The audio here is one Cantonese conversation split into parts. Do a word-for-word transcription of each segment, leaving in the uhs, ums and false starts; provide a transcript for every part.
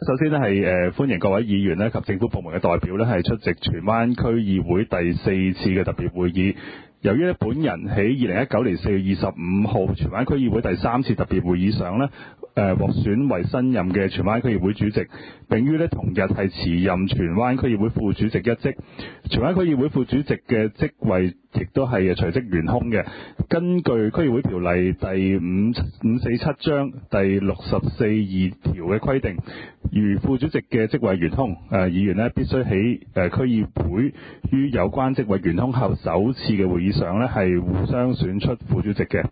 首先咧係誒歡迎各位議員咧及政府部門嘅代表咧係出席荃灣區議會第四次嘅特別會議。由於咧本人喺二零一九年四月二十五號荃灣區議會第三次特別會議上咧誒獲選為新任嘅荃灣區議會主席，並於咧同日係辭任荃灣區議會副主席一職。荃灣區議會副主席嘅職位亦都係隨即懸空嘅。根據區議會條例第五五四七章第六十四二條嘅規定，如副主席嘅職位懸空，誒、呃、議員咧必須喺誒區議會於有關職位懸空後首次嘅會議上咧係互相選出副主席嘅。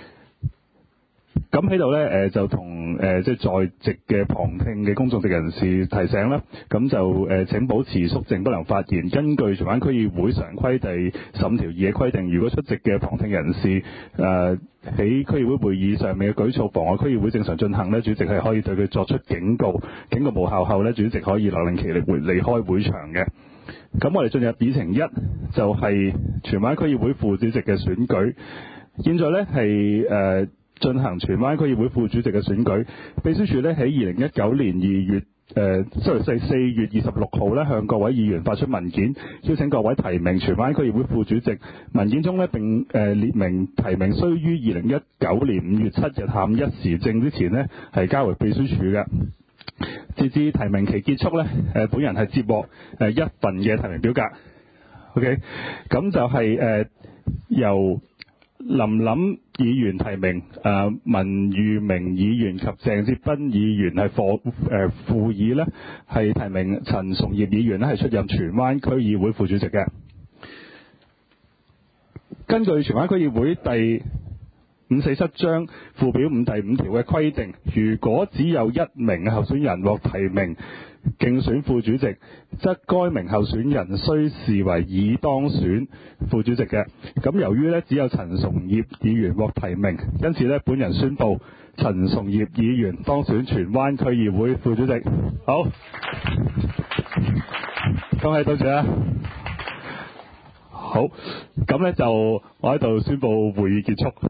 咁喺度咧，誒就同誒即係在席嘅旁聽嘅公眾席人士提醒啦，咁就誒請保持肅靜，不能發言。根據荃灣區議會常規第十五條二嘅規定，如果出席嘅旁聽人士誒喺區議會會議上面嘅舉措妨礙區議會正常進行咧，主席係可以對佢作出警告，警告無效後咧，主席可以勒令其離離開會場嘅。咁我哋進入議程一，就係荃灣區議會副主席嘅選舉。現在咧係誒進行荃灣區議會副主席嘅選舉，秘書處咧喺二零一九年二月誒，sorry 四四月二十六號咧向各位議員發出文件，邀請各位提名荃灣區議會副主席。文件中咧並誒列明提名須於二零一九年五月七日下午一時正之前咧係交回秘書處嘅。截至提名期結束咧，誒本人係接獲誒一份嘅提名表格。OK， 咁就係、是、誒、呃、由林琳議員提名，誒、呃、文裕明議員及鄭哲斌議員係副誒副議咧，係提名陳崇業議員咧係出任荃灣區議會副主席嘅。根據荃灣區議會第五四七章附表五第五條嘅規定，如果只有一名候選人獲提名競選副主席，則該名候選人須視為已當選副主席嘅。咁由於咧只有陳崇業議員獲提名，因此咧本人宣布陳崇業議員當選荃灣區議會副主席。好，恭喜多謝啊！好，咁咧就我喺度宣布會議結束。